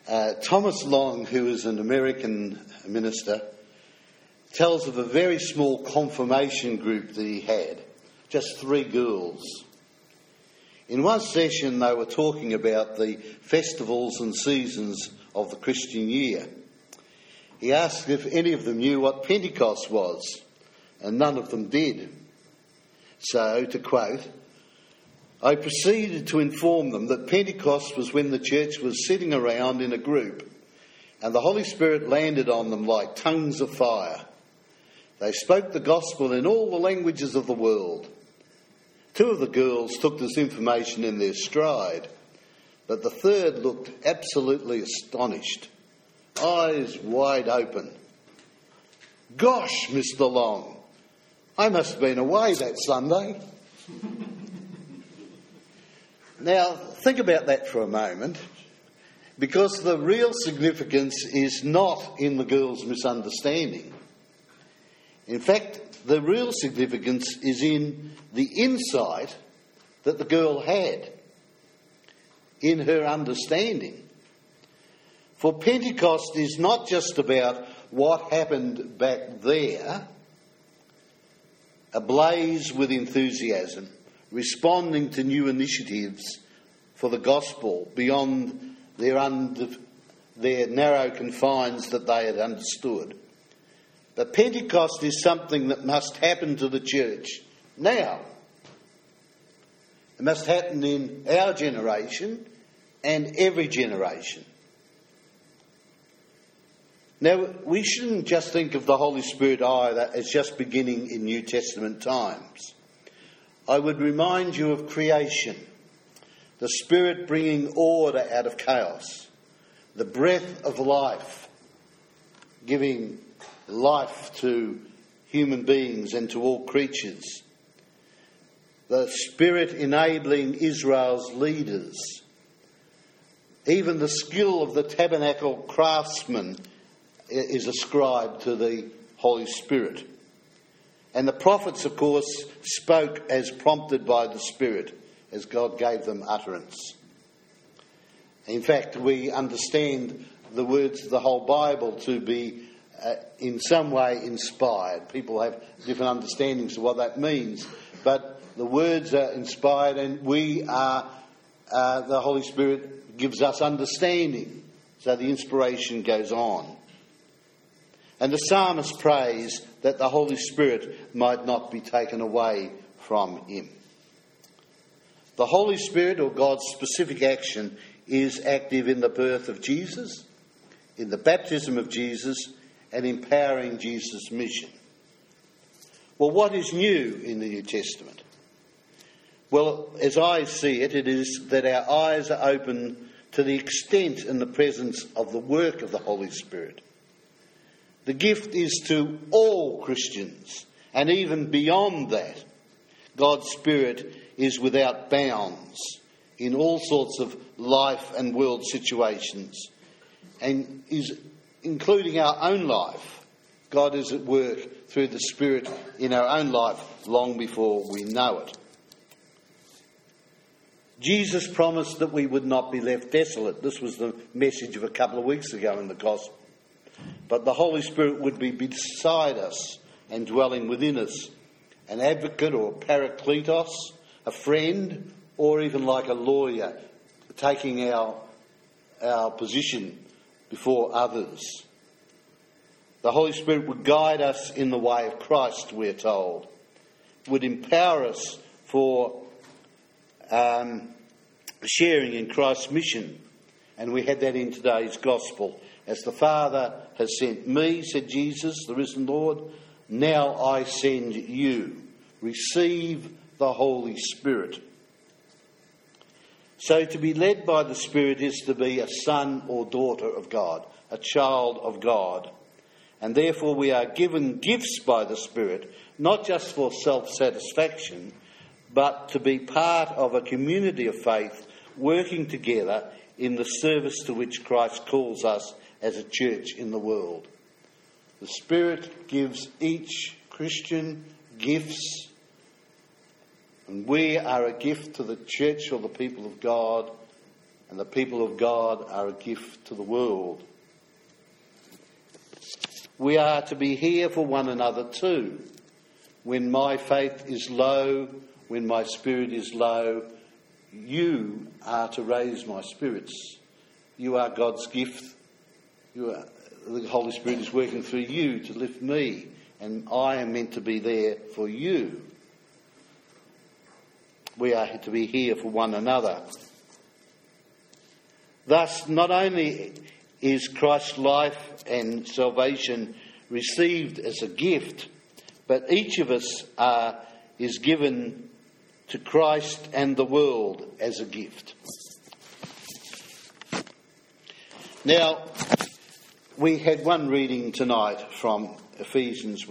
Thomas Long, who is an American minister, tells of a very small confirmation group that he had, just 3 girls. In one session they were talking about the festivals and seasons of the Christian year. He asked if any of them knew what Pentecost was, and none of them did. So, to quote, I proceeded to inform them that Pentecost was when the church was sitting around in a group and the Holy Spirit landed on them like tongues of fire. They spoke the gospel in all the languages of the world. 2 of the girls took this information in their stride, but the third looked absolutely astonished, eyes wide open. Gosh, Mr. Long, I must have been away that Sunday. Now, think about that for a moment, because the real significance is not in the girl's misunderstanding. In fact, the real significance is in the insight that the girl had, in her understanding. For Pentecost is not just about what happened back there, ablaze with enthusiasm, responding to new initiatives for the gospel beyond their narrow confines that they had understood. But Pentecost is something that must happen to the church now. It must happen in our generation and every generation. Now, we shouldn't just think of the Holy Spirit either as just beginning in New Testament times. I would remind you of creation, the Spirit bringing order out of chaos, the breath of life, giving life to human beings and to all creatures, the Spirit enabling Israel's leaders, even the skill of the tabernacle craftsman is ascribed to the Holy Spirit. And the prophets, of course, spoke as prompted by the Spirit, as God gave them utterance. In fact, we understand the words of the whole Bible to be in some way inspired. People have different understandings of what that means, but the words are inspired, and we are, the Holy Spirit gives us understanding, so the inspiration goes on. And the psalmist prays that the Holy Spirit might not be taken away from him. The Holy Spirit, or God's specific action, is active in the birth of Jesus, in the baptism of Jesus, and empowering Jesus' mission. Well, what is new in the New Testament? Well, as I see it, it is that our eyes are open to the extent and the presence of the work of the Holy Spirit. The gift is to all Christians, and even beyond that, God's Spirit is without bounds in all sorts of life and world situations, and is including our own life. God is at work through the Spirit in our own life long before we know it. Jesus promised that we would not be left desolate. This was the message of a couple of weeks ago in the Gospel. But the Holy Spirit would be beside us and dwelling within us, an advocate or a parakletos, a friend, or even like a lawyer, taking our position before others. The Holy Spirit would guide us in the way of Christ, we're told, would empower us for sharing in Christ's mission. And we had that in today's Gospel. As the Father has sent me, said Jesus, the risen Lord, now I send you. Receive the Holy Spirit. So to be led by the Spirit is to be a son or daughter of God, a child of God. And therefore we are given gifts by the Spirit, not just for self-satisfaction, but to be part of a community of faith working together in the service to which Christ calls us as a church in the world. The Spirit gives each Christian gifts, and we are a gift to the church or the people of God and the people of God are a gift to the world. We are to be here for one another too. When my faith is low, when my spirit is low, you are to raise my spirits. You are God's gift. The Holy Spirit is working through you to lift me, and I am meant to be there for you. We are to be here for one another. Thus, not only is Christ's life and salvation received as a gift, but each of us is given to Christ and the world as a gift. Now, we had one reading tonight from Corinthians,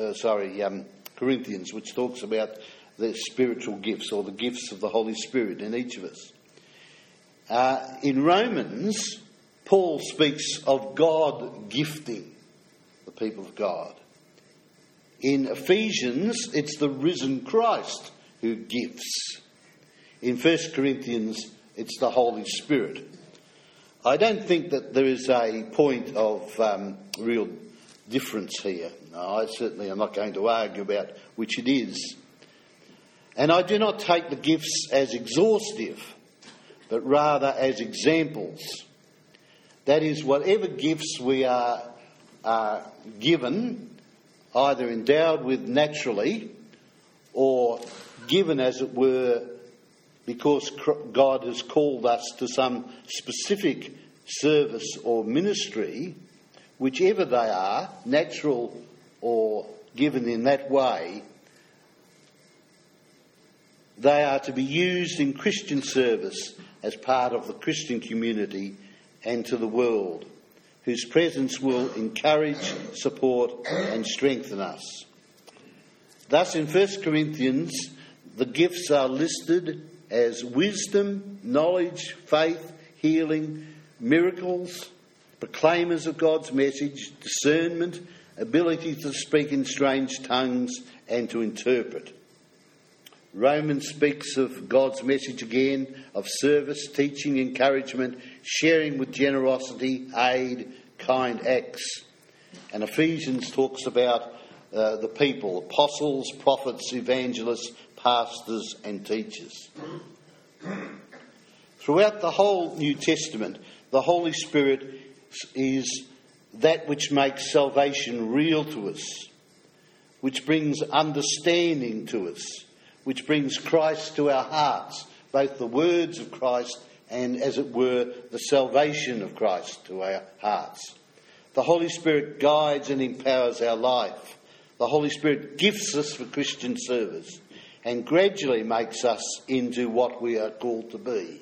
which talks about the spiritual gifts, or the gifts of the Holy Spirit in each of us. In Romans, Paul speaks of God gifting the people of God. In Ephesians, it's the risen Christ who gifts. In 1 Corinthians, it's the Holy Spirit. I don't think that there is a point of real difference here. No, I certainly am not going to argue about which it is. And I do not take the gifts as exhaustive, but rather as examples. That is, whatever gifts we are given, either endowed with naturally or given, as it were, because God has called us to some specific service or ministry, whichever they are, natural or given in that way, they are to be used in Christian service as part of the Christian community and to the world, whose presence will encourage, support and strengthen us. Thus in 1 Corinthians, the gifts are listed as wisdom, knowledge, faith, healing, miracles, proclaimers of God's message, discernment, ability to speak in strange tongues and to interpret. Romans speaks of God's message again, of service, teaching, encouragement, sharing with generosity, aid, kind acts. And Ephesians talks about the people, apostles, prophets, evangelists, pastors and teachers. Throughout the whole New Testament, the Holy Spirit is that which makes salvation real to us, which brings understanding to us, which brings Christ to our hearts, both the words of Christ and, as it were, the salvation of Christ to our hearts. The Holy Spirit guides and empowers our life. The Holy Spirit gifts us for Christian service and gradually makes us into what we are called to be.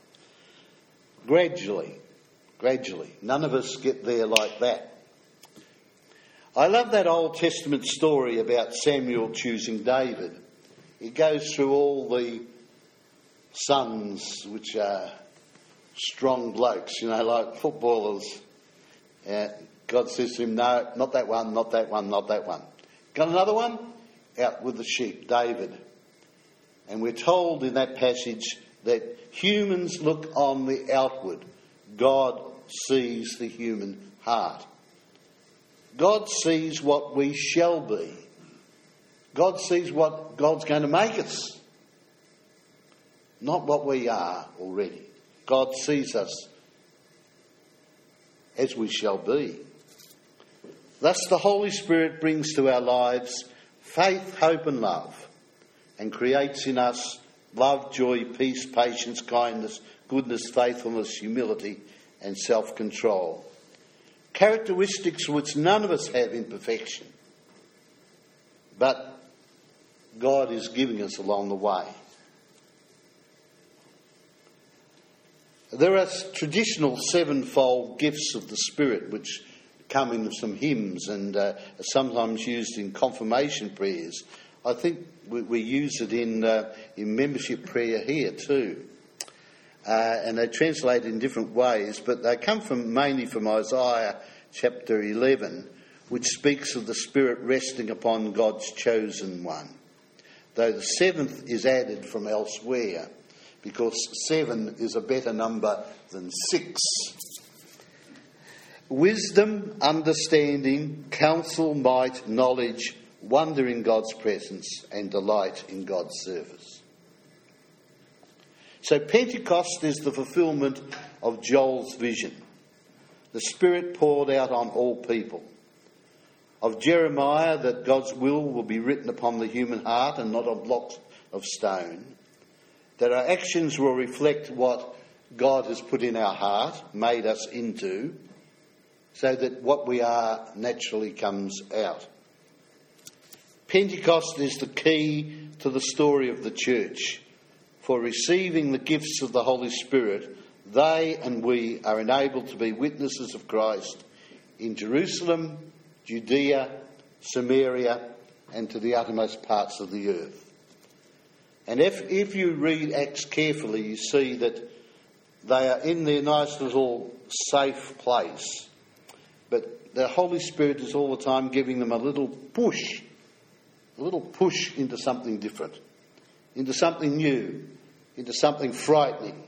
Gradually. None of us get there like that. I love that Old Testament story about Samuel choosing David. It goes through all the sons, which are strong blokes, like footballers. God says to him, no, not that one, not that one, not that one. Got another one? Out with the sheep, David. And we're told in that passage that humans look on the outward. God sees the human heart. God sees what we shall be. God sees what God's going to make us. Not what we are already. God sees us as we shall be. Thus the Holy Spirit brings to our lives faith, hope and love, and creates in us love, joy, peace, patience, kindness, goodness, faithfulness, humility and self-control. Characteristics which none of us have in perfection, but God is giving us along the way. There are traditional sevenfold gifts of the Spirit which come in some hymns and are sometimes used in confirmation prayers. I think we use it in membership prayer here too. And they translate in different ways, but they come mainly from Isaiah chapter 11, which speaks of the Spirit resting upon God's chosen one. Though the seventh is added from elsewhere, because 7 is a better number than 6. Wisdom, understanding, counsel, might, knowledge, wonder in God's presence, and delight in God's service. So Pentecost is the fulfilment of Joel's vision. The Spirit poured out on all people. Of Jeremiah, that God's will be written upon the human heart and not on blocks of stone. That our actions will reflect what God has put in our heart, made us into, so that what we are naturally comes out. Pentecost is the key to the story of the church. For receiving the gifts of the Holy Spirit, they and we are enabled to be witnesses of Christ in Jerusalem, Judea, Samaria, and to the uttermost parts of the earth. And if you read Acts carefully, you see that they are in their nice little safe place. But the Holy Spirit is all the time giving them a little push into something different, into something new, into something frightening.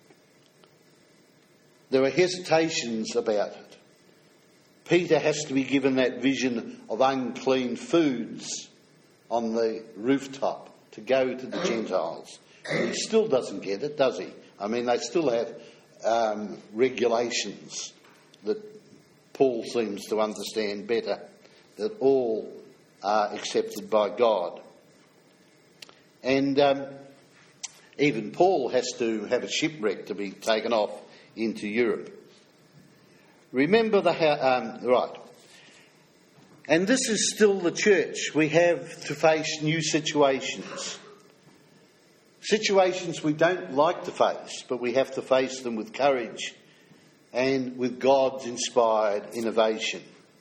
There are hesitations about it. Peter has to be given that vision of unclean foods on the rooftop to go to the Gentiles. He still doesn't get it, does he? I mean, they still have regulations that Paul seems to understand better, that all are accepted by God. And even Paul has to have a shipwreck to be taken off into Europe. Remember right. And this is still the church. We have to face new situations. Situations we don't like to face, but we have to face them with courage and with God's inspired innovation.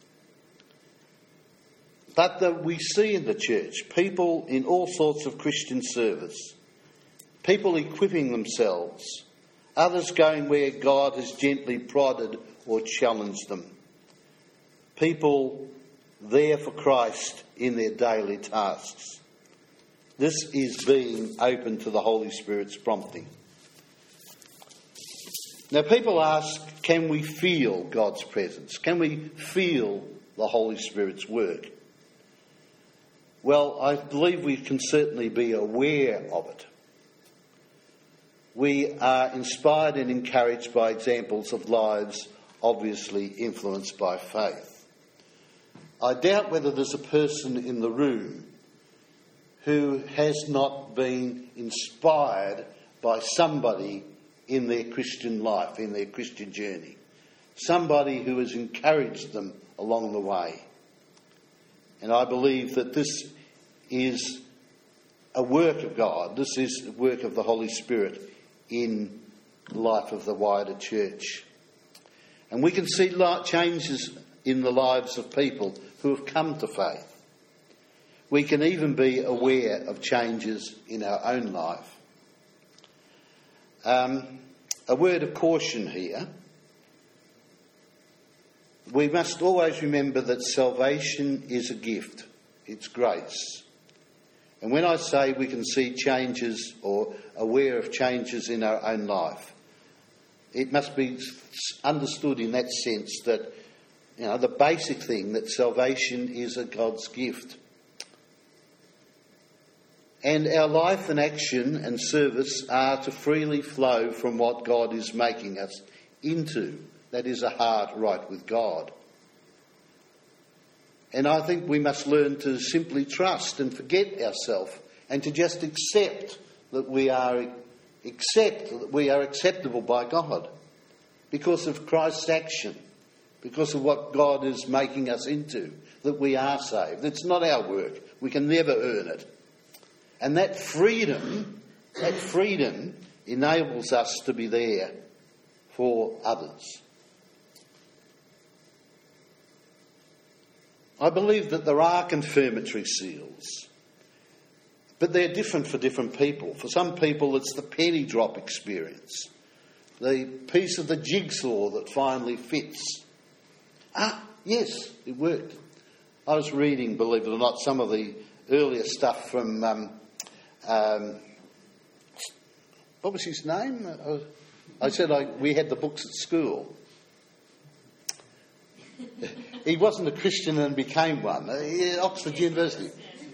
But we see in the church people in all sorts of Christian service, people equipping themselves, others going where God has gently prodded or challenged them, people there for Christ in their daily tasks. This is being open to the Holy Spirit's prompting. Now, people ask, can we feel God's presence? Can we feel the Holy Spirit's work? Well, I believe we can certainly be aware of it. We are inspired and encouraged by examples of lives obviously influenced by faith. I doubt whether there's a person in the room who has not been inspired by somebody in their Christian life, in their Christian journey. Somebody who has encouraged them along the way. And I believe that this is a work of God. This is a work of the Holy Spirit in the life of the wider church. And we can see changes in the lives of people who have come to faith. We can even be aware of changes in our own life. A word of caution here. We must always remember that salvation is a gift. It's grace. And when I say we can see changes or aware of changes in our own life, it must be understood in that sense that, the basic thing, that salvation is a God's gift. And our life and action and service are to freely flow from what God is making us into. That is a heart right with God. And I think we must learn to simply trust and forget ourselves and to just accept that we are acceptable by God because of Christ's action, because of what God is making us into, that we are saved. It's not our work. We can never earn it. And that freedom enables us to be there for others. I believe that there are confirmatory seals, but they're different for different people. For some people, it's the penny drop experience, the piece of the jigsaw that finally fits. Yes, it worked. I was reading, believe it or not, some of the earlier stuff from what was his name? I said we had the books at school. He wasn't a Christian and became one. Oxford University.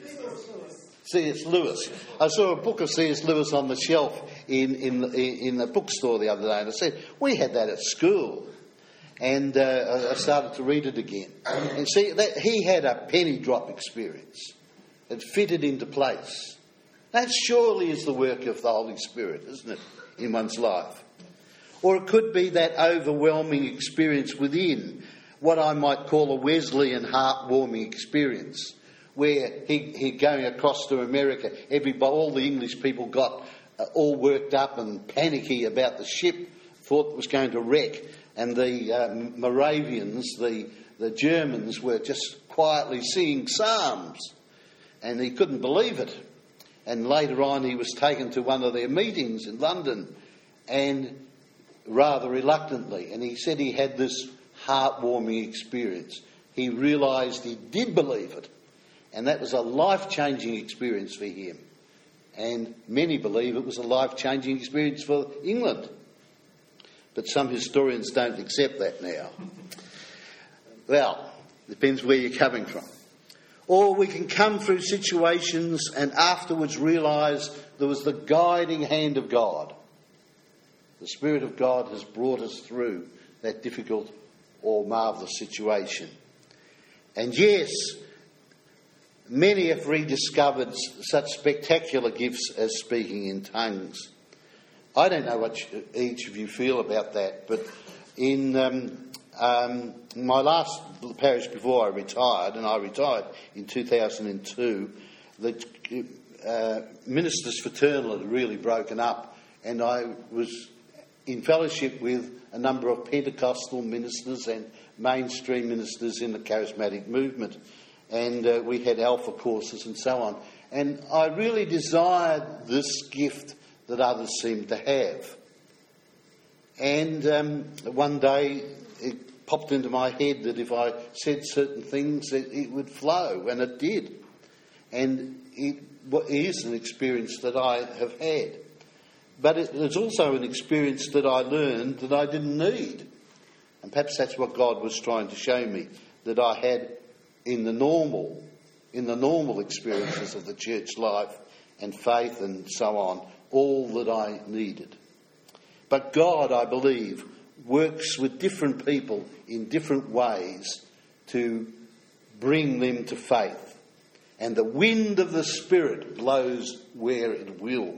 C.S. Lewis. I saw a book of C.S. Lewis on the shelf in the bookstore the other day, and I said, we had that at school. And I started to read it again. And see, he had a penny drop experience. It fitted into place. That surely is the work of the Holy Spirit, isn't it, in one's life? Or it could be that overwhelming experience within, what I might call a Wesleyan heartwarming experience, where he going across to America, all the English people got all worked up and panicky about the ship, thought it was going to wreck, and the Moravians, the Germans, were just quietly singing psalms, and he couldn't believe it. And later on he was taken to one of their meetings in London, and rather reluctantly, and he said he had this heartwarming experience. He realised he did believe it, and that was a life-changing experience for him. And many believe it was a life-changing experience for England. But some historians don't accept that now. Well, depends where you're coming from. Or we can come through situations and afterwards realise there was the guiding hand of God. The Spirit of God has brought us through that difficult or marvellous situation. And yes, many have rediscovered such spectacular gifts as speaking in tongues. I don't know what each of you feel about that, but in my last parish before I retired, and I retired in 2002, the ministers' fraternal had really broken up, and I was in fellowship with a number of Pentecostal ministers and mainstream ministers in the charismatic movement. And we had alpha courses and so on. And I really desired this gift that others seemed to have. And one day it popped into my head that if I said certain things, it would flow, and it did. And it is an experience that I have had. But it's also an experience that I learned that I didn't need. And perhaps that's what God was trying to show me, that I had in the normal experiences of the church life and faith and so on, all that I needed. But God, I believe, works with different people in different ways to bring them to faith. And the wind of the Spirit blows where it will.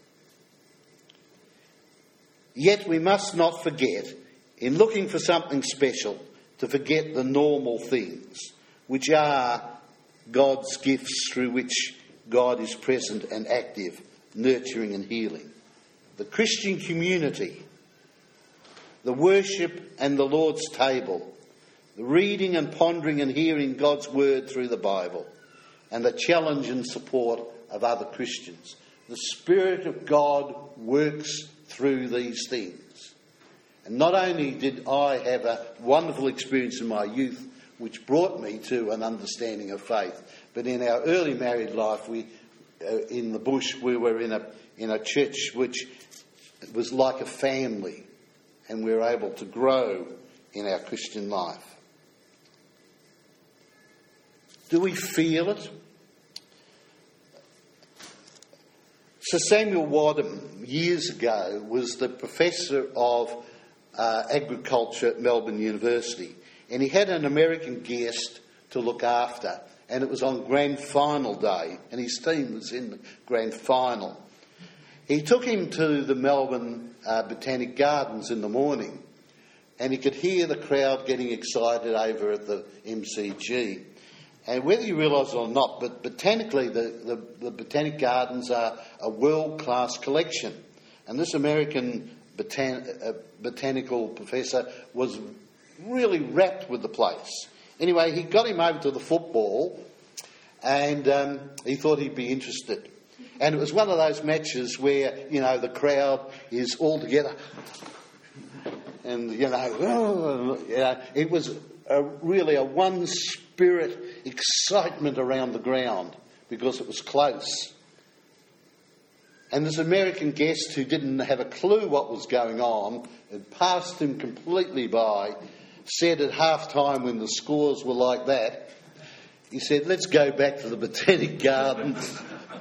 Yet we must not forget, in looking for something special, to forget the normal things, which are God's gifts through which God is present and active, nurturing and healing. The Christian community, the worship and the Lord's table, the reading and pondering and hearing God's word through the Bible, and the challenge and support of other Christians. The Spirit of God works through these things. And not only did I have a wonderful experience in my youth, which brought me to an understanding of faith, but in our early married life, in the bush, we were in a church which was like a family, and we were able to grow in our Christian life. Do we feel it? Sir Samuel Wadham, years ago, was the professor of agriculture at Melbourne University, and he had an American guest to look after, and it was on grand final day, and his team was in the grand final. He took him to the Melbourne Botanic Gardens in the morning, and he could hear the crowd getting excited over at the MCG. And whether you realise it or not, but botanically, the Botanic Gardens are a world-class collection. And this American botanical professor was really rapt with the place. Anyway, he got him over to the football, and he thought he'd be interested. And it was one of those matches where, the crowd is all together. And, it was really a one-spirit excitement around the ground because it was close. And this American guest who didn't have a clue what was going on and passed him completely by, said at half-time when the scores were like that, he said, "Let's go back to the Botanic Gardens."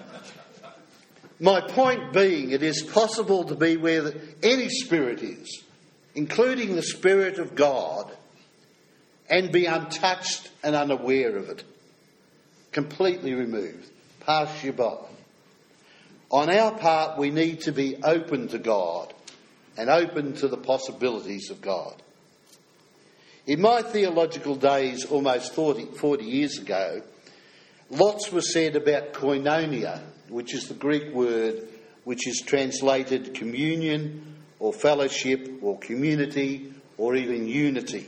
My point being, it is possible to be where any spirit is, including the Spirit of God, and be untouched and unaware of it, completely removed, pass you by. On our part, we need to be open to God and open to the possibilities of God. In my theological days, almost 40 years ago, lots was said about koinonia, which is the Greek word which is translated communion or fellowship or community or even unity.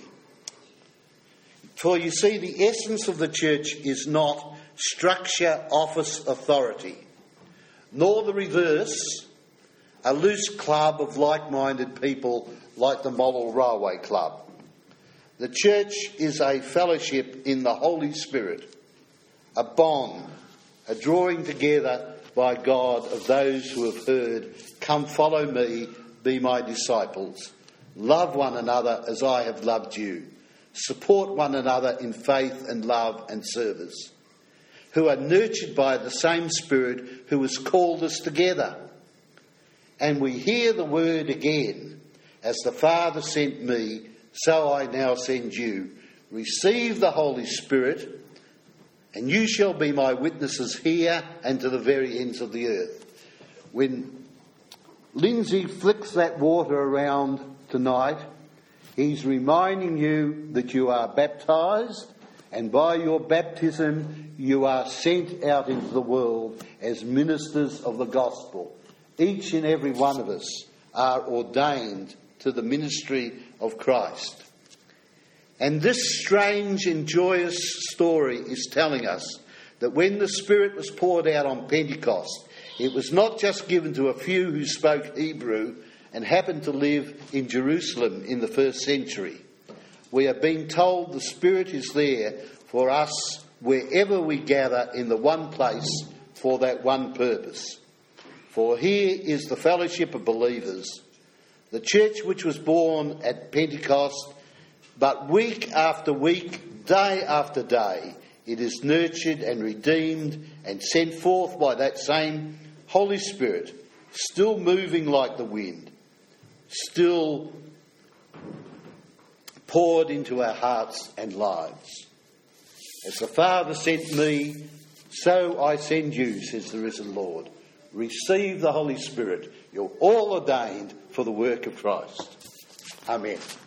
For you see, the essence of the church is not structure, office, authority, nor the reverse, a loose club of like-minded people like the Model Railway Club. The church is a fellowship in the Holy Spirit, a bond, a drawing together by God of those who have heard, "Come follow me, be my disciples. Love one another as I have loved you. Support one another in faith and love and service. Who are nurtured by the same Spirit who has called us together." And we hear the word again, "As the Father sent me, so I now send you. Receive the Holy Spirit, and you shall be my witnesses here and to the very ends of the earth." When Lindsay flicks that water around tonight, he's reminding you that you are baptised, and by your baptism you are sent out into the world as ministers of the gospel. Each and every one of us are ordained to the ministry of Christ. And this strange and joyous story is telling us that when the Spirit was poured out on Pentecost, it was not just given to a few who spoke Hebrew and happened to live in Jerusalem in the first century. We are being told the Spirit is there for us wherever we gather in the one place for that one purpose. For here is the fellowship of believers, the church which was born at Pentecost, but week after week, day after day, it is nurtured and redeemed and sent forth by that same Holy Spirit, still moving like the wind, still poured into our hearts and lives. As the Father sent me, so I send you, says the risen Lord. Receive the Holy Spirit. You're all ordained for the work of Christ. Amen.